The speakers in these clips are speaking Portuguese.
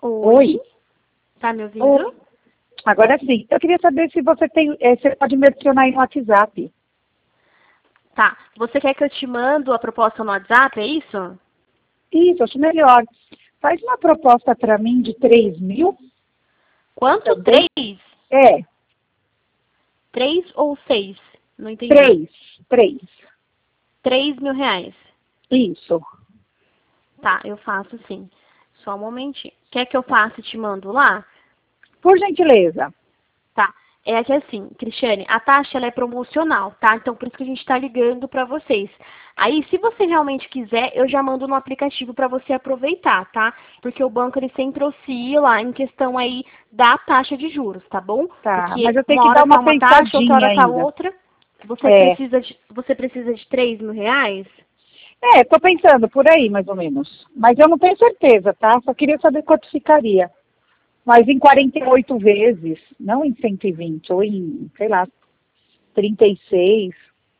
Oi. Tá me ouvindo? Oi. Agora sim. Eu queria saber se você você pode me adicionar aí no WhatsApp. Tá. Você quer que eu te mando a proposta no WhatsApp, é isso? Isso, acho melhor. Faz uma proposta para mim de 3.000. Quanto? Também. 3? É, 3 ou 6? Não entendi. 3. 3.000 reais. Isso. Tá, eu faço sim. Só um momentinho. Quer que eu faça e te mando lá? Por gentileza. Tá. É que assim, Cristiane, a taxa ela é promocional, tá? Então por isso que a gente tá ligando pra vocês. Aí, se você realmente quiser, eu já mando no aplicativo pra você aproveitar, tá? Porque o banco ele sempre oscila em questão aí da taxa de juros, tá bom? Tá, Porque mas eu tenho uma que dar hora tá uma uma taxa, outra pensadinha hora tá ainda. outra. É, Você precisa de 3.000 reais? tô pensando por aí, mais ou menos. Mas eu não tenho certeza, tá? Só queria saber quanto ficaria. Mas em 48 vezes, não em 120, ou em, sei lá, 36.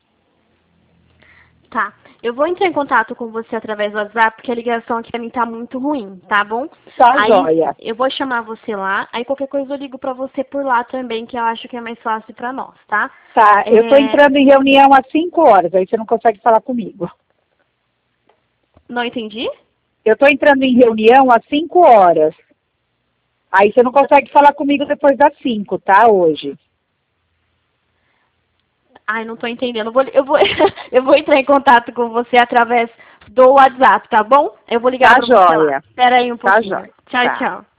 Tá. Eu vou entrar em contato com você através do WhatsApp, porque a ligação aqui pra mim tá muito ruim, tá bom? Tá, Aí joia. eu vou chamar você lá, aí qualquer coisa eu ligo pra você por lá também, que eu acho que é mais fácil pra nós, tá? Tá, eu tô entrando em reunião às 5 horas, aí você não consegue falar comigo. Não entendi? Eu tô entrando em reunião às 5 horas. Aí você não consegue falar comigo depois das 5, tá, hoje. Ai, não tô entendendo. Eu vou entrar em contato com você através do WhatsApp, tá bom? Eu vou ligar Tá, pra você lá. joia. Espera aí um Tá, pouquinho. joia. Tchau, Tá. tchau.